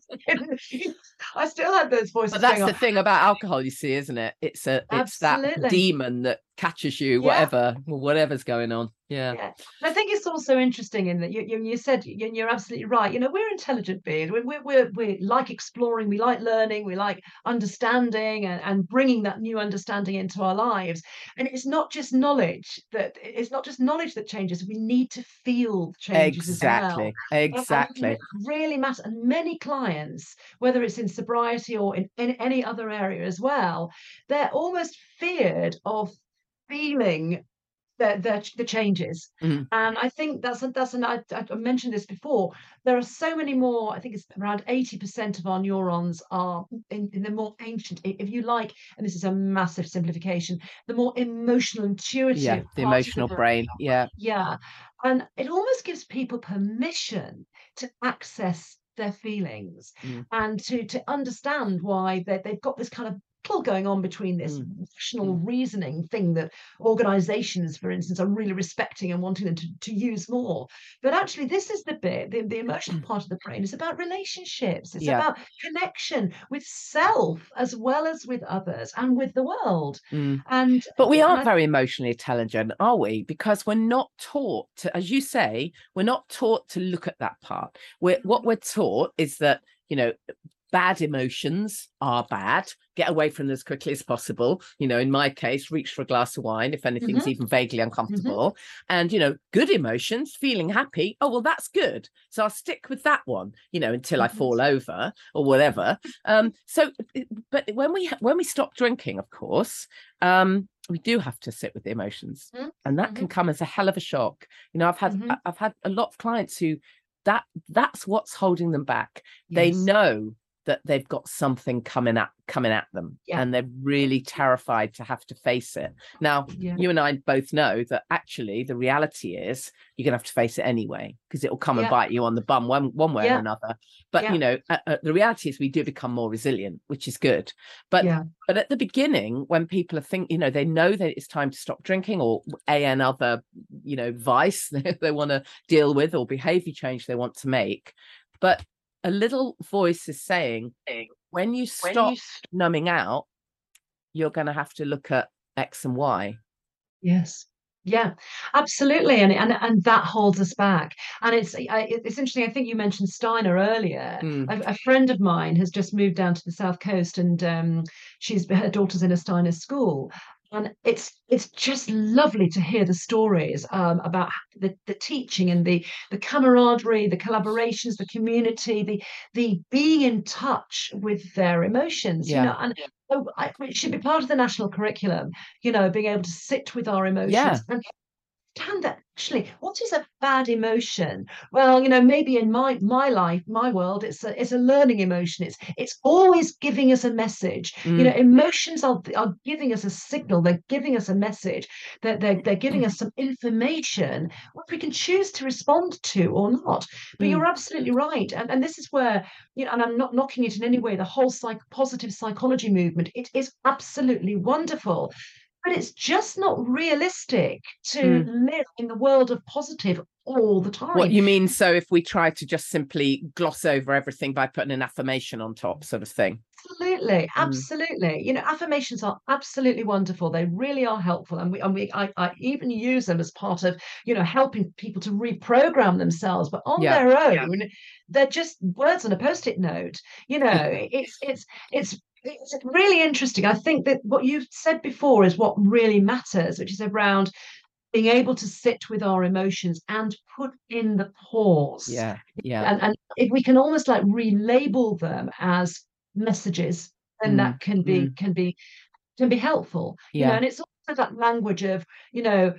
I still had those voices But that's going the on. thing about alcohol, you see, isn't it? It's a it's that Absolutely. demon that catches you, Yeah. whatever, whatever's going on. Yeah. Yeah. And I think it's also interesting in that you, you, you said you, you're absolutely right. You know, we're intelligent beings. We, we, we're, we like exploring, we like learning, we like understanding and, and bringing that new understanding into our lives. And it's not just knowledge that it's not just knowledge that changes. We need to feel changes Exactly. as well. Exactly. And it really matters. And many clients, whether it's in sobriety or in, in any other area as well, they're almost feared of feeling the, the, the changes. Mm. And I think that's a, that's an I, I mentioned this before. There are so many more. I think it's around eighty percent of our neurons are in, in the more ancient, if you like, and this is a massive simplification, the more emotional, intuitive Yeah, the part of emotional brain. brain. Yeah. Yeah. And it almost gives people permission to access their feelings Mm. and to to understand why they, they've got this kind of pull going on between this Mm. rational Mm. reasoning thing that organizations, for instance, are really respecting and wanting them to, to use more. But actually, this is the bit, the, the emotional part of the brain is about relationships. It's Yeah. about connection with self as well as with others and with the world. Mm. And But we and aren't I- very emotionally intelligent, are we? Because we're not taught to, as you say, we're not taught to look at that part. We're, what we're taught is that, you know, bad emotions are bad. Get away from them as quickly as possible. You know, in my case, reach for a glass of wine if anything's Mhm. even vaguely uncomfortable. And, you know, good emotions, feeling happy. Oh, well, that's good. So I'll stick with that one, you know, until I Mhm. fall over or whatever. Um, so, but when we when we stop drinking, of course, um, we do have to sit with the emotions, Mhm. and that can come as a hell of a shock. You know, I've had Mhm. I've had a lot of clients who that that's what's holding them back. They Yes. know that they've got something coming at coming at them, Yeah. and they're really terrified to have to face it. Now, Yeah. you and I both know that actually the reality is you're gonna have to face it anyway, because it will come and Yeah. bite you on the bum one one way Yeah. or another. But Yeah. you know, uh, uh, the reality is we do become more resilient, which is good. But Yeah. but at the beginning, when people are think, you know, they know that it's time to stop drinking or a an other, you know, vice they, they want to deal with or behavior change they want to make, but a little voice is saying, when you stop When you st- numbing out, you're going to have to look at X and Y. Yes. Yeah, absolutely, and and and that holds us back. And it's I, it's interesting. I think you mentioned Steiner earlier. Mm. A, a friend of mine has just moved down to the South Coast, and um, she's her daughter's in a Steiner school. And it's it's just lovely to hear the stories um, about the, the teaching and the the camaraderie, the collaborations, the community, the the being in touch with their emotions. You Yeah. know, and oh, I, it should be part of the national curriculum. You know, being able to sit with our emotions Yeah. and understand that actually what is a bad emotion. Well, you know, maybe in my my life, my world, it's a it's a learning emotion. It's it's always giving us a message. Mm. You know, emotions are are giving us a signal. They're giving us a message. That they're, they're giving us some information which we can choose to respond to or not. But Mm. you're absolutely right, and and this is where, you know, and I'm not knocking it in any way, the whole psych positive psychology movement, it is absolutely wonderful. but it's just not realistic to Mm. live in the world of positive all the time. What you mean? So if we try to just simply gloss over everything by putting an affirmation on top, sort of thing. Absolutely, Mm. absolutely. You know, affirmations are absolutely wonderful. They really are helpful, and we and we I, I even use them as part of, you know, helping people to reprogram themselves. But on Yeah. their own, they're just words on a post-it note. You know, it's it's it's it's really interesting. I think that what you've said before is what really matters, which is around being able to sit with our emotions and put in the pause. Yeah, yeah. And, and if we can almost like relabel them as messages, then Mm, that can be mm. can be can be helpful. You know, Yeah. and it's also that language of, you know,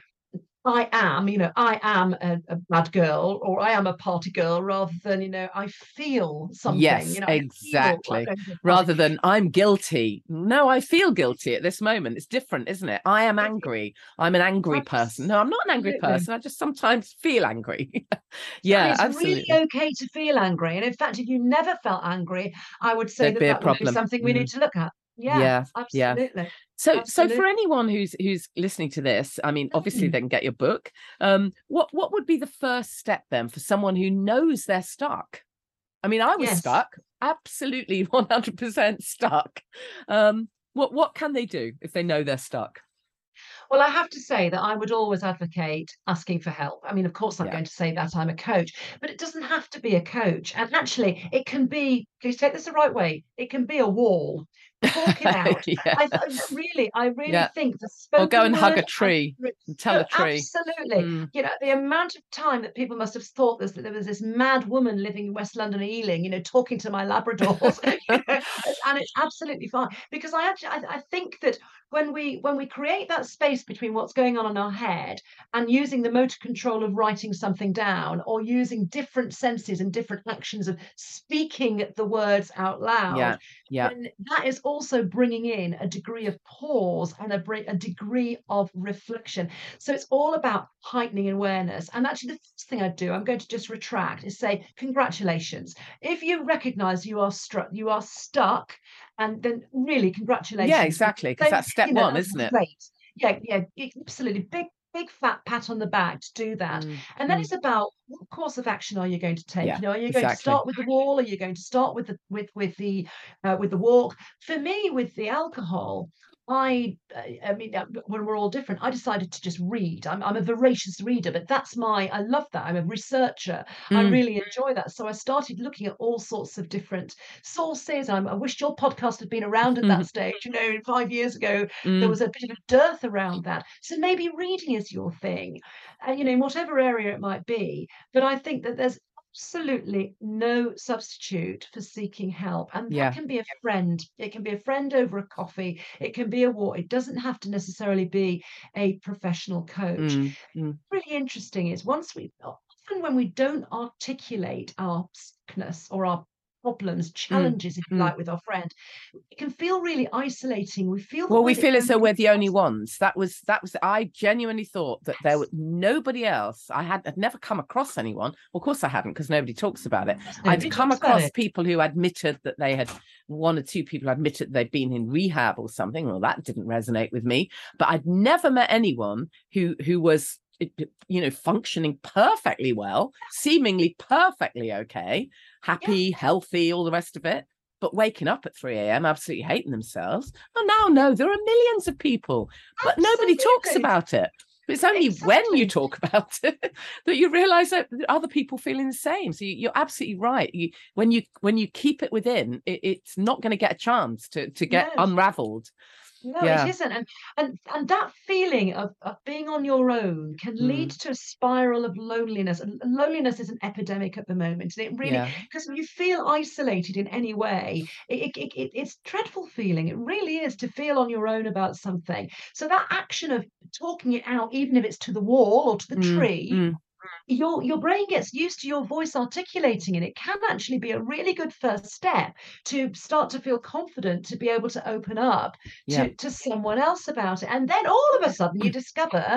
I am, you know, I am a, a bad girl, or I am a party girl, rather than, you know, I feel something. Yes, You know, I feel exactly. like going to a party. Rather than I'm guilty. No, I feel guilty at this moment. It's different, isn't it? I am angry. I'm an angry person. No, I'm not an angry Absolutely. person. I just sometimes feel angry. And Yeah, it's absolutely. really okay to feel angry. And in fact, if you never felt angry, I would say There'd that be a that would be problem. something we Mm. need to look at. Yeah, Yeah, yeah. absolutely. So, so Absolutely. for anyone who's who's listening to this, I mean, obviously Mm. they can get your book. Um, what what would be the first step then for someone who knows they're stuck? I mean, I was Yes. stuck, absolutely one hundred percent stuck. Um, what what can they do if they know they're stuck? Well, I have to say that I would always advocate asking for help. I mean, of course, I'm Yeah. going to say that I'm a coach, but it doesn't have to be a coach. And actually, it can be, please take this the right way, it can be a wall. Talk it out. Yeah. I th- really, I really Yeah. think the Or spoken go and hug a word tree and- and tell No, a tree. absolutely. Mm. You know, the amount of time that people must have thought this, that there was this mad woman living in West London, Ealing, you know, talking to my Labradors, you know, and it's absolutely fine, because I actually, I, I think that when we when we create that space between what's going on in our head and using the motor control of writing something down, or using different senses and different actions of speaking the words out loud, Yeah, yeah. then that is also bringing in a degree of pause and a, bre- a degree of reflection. So it's all about heightening awareness. And actually, the first thing I do, I'm going to just retract, is say congratulations. If you recognize you are struck, you are stuck, and then really congratulations. Yeah, exactly. Because Then, that's step you know, one, that's isn't it? great. Yeah, yeah, absolutely. Big, big fat pat on the back to do that. Mm, And then mm. it's about what course of action are you going to take? Yeah, You know, are you going to exactly. start with the wall? Are you going to start with the with with the uh, with the walk? For me, with the alcohol, I, uh, I mean, uh, when we're all different, I decided to just read. I'm, I'm a voracious reader, but that's my, I love that. I'm a researcher. I Mm. really enjoy that. So I started looking at all sorts of different sources. I'm, I wish your podcast had been around at that stage. You know, five years ago, there Mm. was a bit of a dearth around that. So maybe reading is your thing, uh, you know, in whatever area it might be. But I think that there's absolutely no substitute for seeking help. And that Yeah. can be a friend. It can be a friend over a coffee. It can be a walk. It doesn't have to necessarily be a professional coach. Mm, mm. Really interesting is once we, often when we don't articulate our sickness or our problems, challenges, if you mm. like, with our friend, it can feel really isolating. We feel that Well, we we're the feel as though only we're the only person. ones. That was that was. I genuinely thought that there was nobody else. I had I'd never come across anyone. Well, of course I hadn't, because nobody talks about it. Nobody I'd come talks about across it. people who admitted that they had, one or two people admitted they'd been in rehab or something. Well, that didn't resonate with me. But I'd never met anyone who who was, you know, functioning perfectly well, seemingly perfectly okay, happy, healthy, all the rest of it, but waking up at three a.m. absolutely hating themselves. And now, no, there are millions of people, but nobody talks Absolutely. about it. It's only when you Exactly. talk about it that you realize that other people feeling the same. So you, you're absolutely right. You, when you when you keep it within, it, it's not going to get a chance to to get No. unraveled. No, Yeah. it isn't. And and and that feeling of, of being on your own can lead Mm. to a spiral of loneliness. And loneliness is an epidemic at the moment. And it really, Yeah. because when you feel isolated in any way, it, it, it, it's a dreadful feeling. It really is, to feel on your own about something. So that action of talking it out, even if it's to the wall or to the Mm, tree, mm. your your brain gets used to your voice articulating, and it can actually be a really good first step to start to feel confident to be able to open up Yeah. to to someone else about it. And then all of a sudden you discover,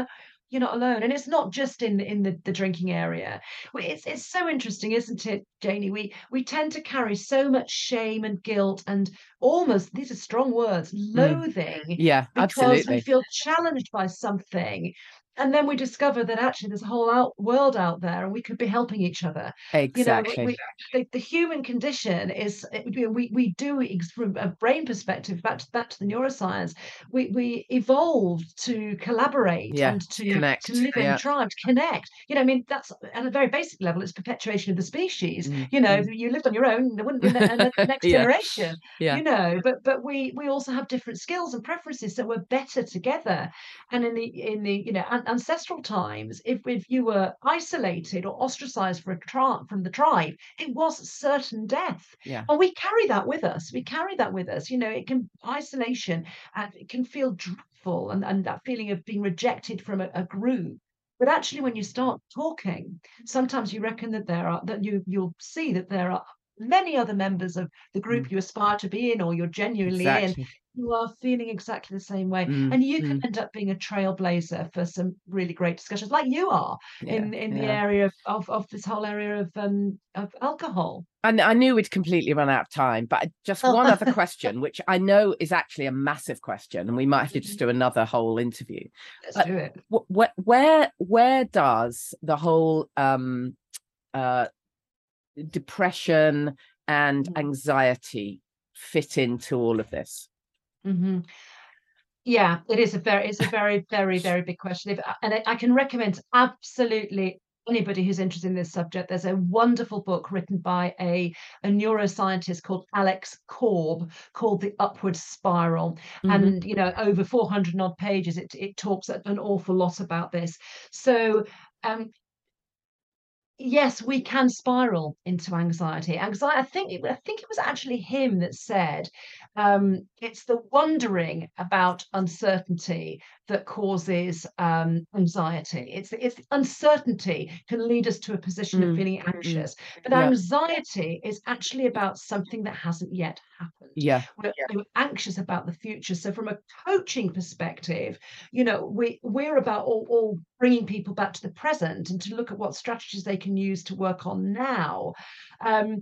you're not alone. And it's not just in in the, the drinking area. It's it's so interesting, isn't it, Janie? We we tend to carry so much shame and guilt and almost, these are strong words, loathing, mm. yeah, because absolutely. we feel challenged by something. And then we discover that actually there's a whole out world out there, and we could be helping each other. Exactly. You know, we, the, the human condition is, we we do, from a brain perspective, back to back to the neuroscience, we we evolved to collaborate yeah, and to connect. to live yeah. in tribe, to connect. You know, I mean, that's at a very basic level, it's perpetuation of the species. Mm, you know, mm. if you lived on your own, there wouldn't be a next yeah. generation. Yeah. You know, but but we we also have different skills and preferences, so we're better together. And in the in the you know ancestral times, if if you were isolated or ostracized for a tri- from the tribe, it was certain death. Yeah. And we carry that with us. We carry that with us. You know, it can isolation, and it can feel dreadful, and, and that feeling of being rejected from a, a group. But actually, when you start talking, sometimes you reckon that there are that you you'll see that there are many other members of the group Mm. you aspire to be in, or you're genuinely exactly. in, who are feeling exactly the same way. Mm, and you can mm. end up being a trailblazer for some really great discussions, like you are yeah, in in yeah. the area of, of of this whole area of um of alcohol. And I knew we'd completely run out of time, but just Oh. one other question, which I know is actually a massive question, and we might have to just do another whole interview. Let's But do it. wh- where where does the whole um uh depression and Mhm. anxiety fit into all of this? Mm-hmm. Yeah, it is a very, it's a very, very, very big question. If, and I, I can recommend absolutely anybody who's interested in this subject. There's a wonderful book written by a, a neuroscientist called Alex Korb called The Upward Spiral. Mhm. And, you know, over four hundred odd pages, it, it talks an awful lot about this. So, um, yes, we can spiral into anxiety. Anxiety, I think it, I think it was actually him that said, um, it's the wondering about uncertainty that causes um, anxiety. It's it's uncertainty can lead us to a position Mm, of feeling mm, anxious, but yeah. anxiety is actually about something that hasn't yet happened. Yeah. We're, we're anxious about the future. So from a coaching perspective, you know, we we're about all, all bringing people back to the present and to look at what strategies they can use to work on now. Um,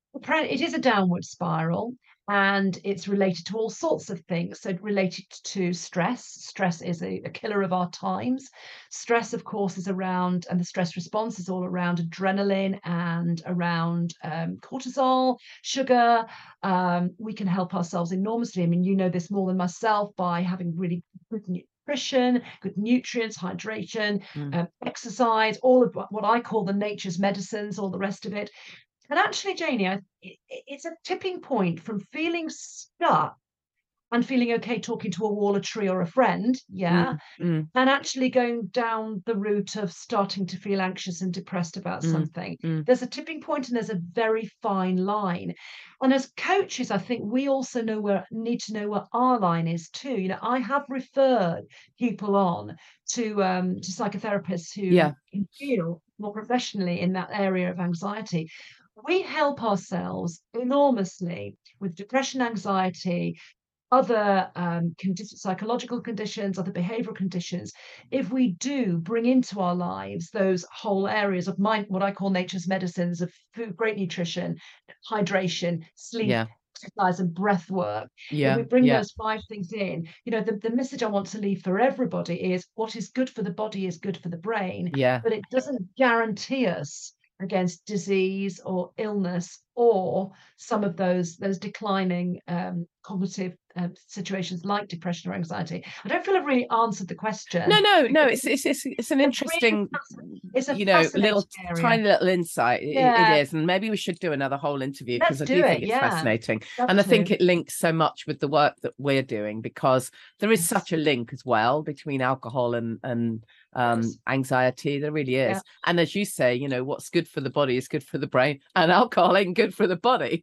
it is a downward spiral, and it's related to all sorts of things. So related to stress. Stress is a, a killer of our times. Stress, of course, is around, and the stress response is all around adrenaline and around um, cortisol, sugar. Um, we can help ourselves enormously. I mean, you know this more than myself, by having really good nutrition, good nutrients, hydration, Mm. um, exercise, all of what I call the nature's medicines, all the rest of it. And actually, Janie, I, it, it's a tipping point from feeling stuck and feeling okay talking to a wall, a tree, or a friend, yeah, Mm, mm, and actually going down the route of starting to feel anxious and depressed about mm, something. mm. There's a tipping point, and there's a very fine line. And as coaches, I think we also know where need to know where our line is too. You know, I have referred people on to um, to psychotherapists who Yeah. can feel more professionally in that area of anxiety. We help ourselves enormously with depression, anxiety, other um, condi- psychological conditions, other behavioral conditions, if we do bring into our lives those whole areas of mind, what I call nature's medicines of food, great nutrition, hydration, sleep, Yeah. exercise, and breath work. Yeah. If we bring yeah. those five things in, you know, the, the message I want to leave for everybody is what is good for the body is good for the brain, Yeah. but it doesn't guarantee us against disease or illness or some of those those declining um, cognitive uh, situations like depression or anxiety. I don't feel I've really answered the question. No, no, no. It's it's it's, it's an interesting, really it's a you know, fascinating little area. tiny little insight. It, Yeah. it is, and maybe we should do another whole interview because I Let's do, do think it, it's yeah. fascinating, Love and I think to. it links so much with the work that we're doing, because there is Yes. such a link as well between alcohol and and um, Yes. anxiety. There really is, Yeah. and as you say, you know, what's good for the body is good for the brain, and alcohol ain't good for the body,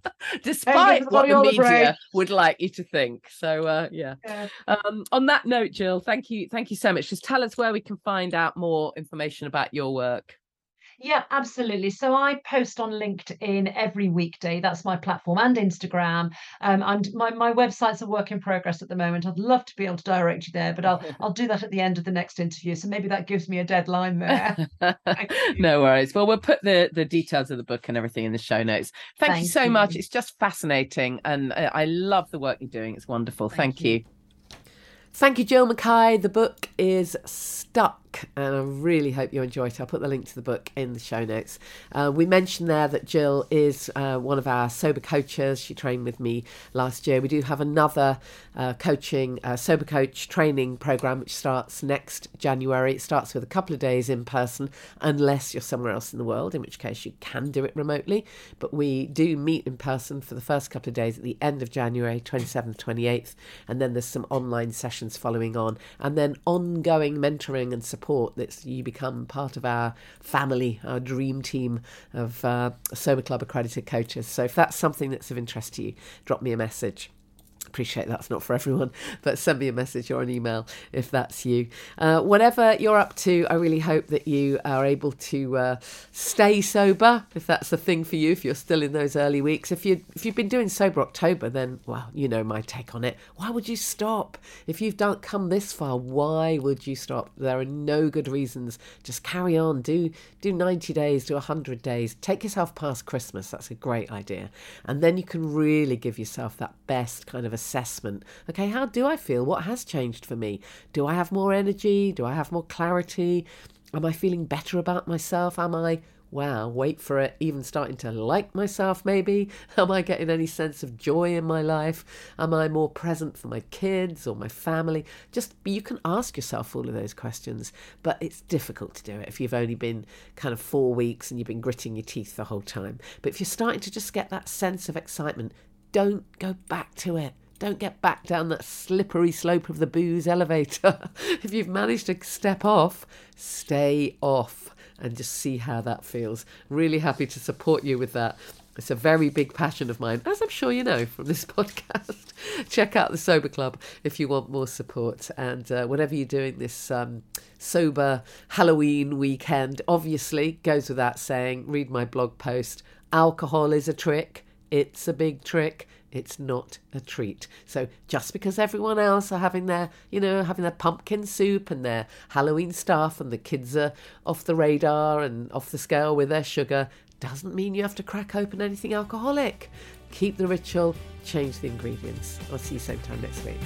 despite the what body the or the brain. media would like you to think. So uh, yeah. Yeah. Um, on that note, Jill, thank you, thank you so much. Just tell us where we can find out more information about your work. Yeah, absolutely. So I post on LinkedIn every weekday. That's my platform, and Instagram. Um, and my, my website's a work in progress at the moment. I'd love to be able to direct you there, but I'll I'll do that at the end of the next interview. So maybe that gives me a deadline there. No worries. Well, we'll put the, the details of the book and everything in the show notes. Thank, Thank you so you. much. It's just fascinating. And I, I love the work you're doing. It's wonderful. Thank, Thank you. you. Thank you, Jill Mackay. The book is Stuck, and I really hope you enjoy it. I'll put the link to the book in the show notes. Uh, we mentioned there that Jill is uh, one of our sober coaches. She trained with me last year. We do have another uh, coaching, uh, sober coach training program, which starts next January. It starts with a couple of days in person, unless you're somewhere else in the world, in which case you can do it remotely. But we do meet in person for the first couple of days at the end of January, twenty-seventh, twenty-eighth, and then there's some online sessions following on, and then ongoing mentoring and support. That you become part of our family, our dream team of uh, Sober Club accredited coaches. So if that's something that's of interest to you, drop me a message. Appreciate that's not for everyone, but send me a message or an email if that's you. Uh, whatever you're up to, I really hope that you are able to uh, stay sober, if that's the thing for you, if you're still in those early weeks. If, you, if you've been doing Sober October, then, well, you know my take on it. Why would you stop? If you've done, come this far, why would you stop? There are no good reasons. Just carry on. Do, do ninety days, do one hundred days. Take yourself past Christmas. That's a great idea. And then you can really give yourself that best kind of assessment. Okay, how do I feel? What has changed for me? Do I have more energy? Do I have more clarity? Am I feeling better about myself? Am I, wow, wait for it, even starting to like myself maybe? Am I getting any sense of joy in my life? Am I more present for my kids or my family? Just, you can ask yourself all of those questions, but it's difficult to do it if you've only been kind of four weeks and you've been gritting your teeth the whole time. But if you're starting to just get that sense of excitement, don't go back to it. Don't get back down that slippery slope of the booze elevator. If you've managed to step off, stay off and just see how that feels. Really happy to support you with that. It's a very big passion of mine, as I'm sure you know from this podcast. Check out the Sober Club if you want more support. And uh, whatever you're doing this um, sober Halloween weekend, obviously, goes without saying, read my blog post. Alcohol is a trick. It's a big trick. It's not a treat. So just because everyone else are having their, you know, having their pumpkin soup and their Halloween stuff and the kids are off the radar and off the scale with their sugar, doesn't mean you have to crack open anything alcoholic. Keep the ritual, change the ingredients. I'll see you same time next week.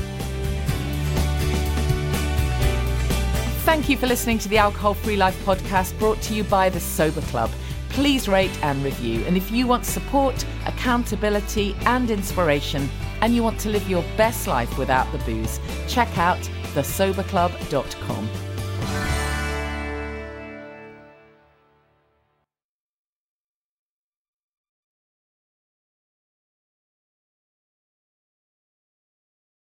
Thank you for listening to the Alcohol Free Life podcast, brought to you by the Sober Club. Please rate and review. And if you want support, accountability and inspiration, and you want to live your best life without the booze, check out the sober club dot com.